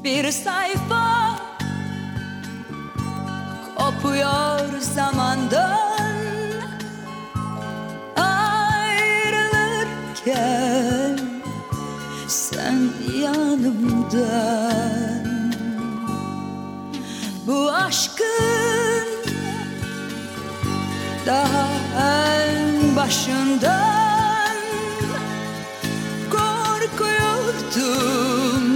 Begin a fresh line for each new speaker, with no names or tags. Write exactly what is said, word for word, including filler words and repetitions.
bir sayfa kopuyor zamandan. Ayrılırken sen yanımdan. Bu aşkın daha en başından korkuyordum.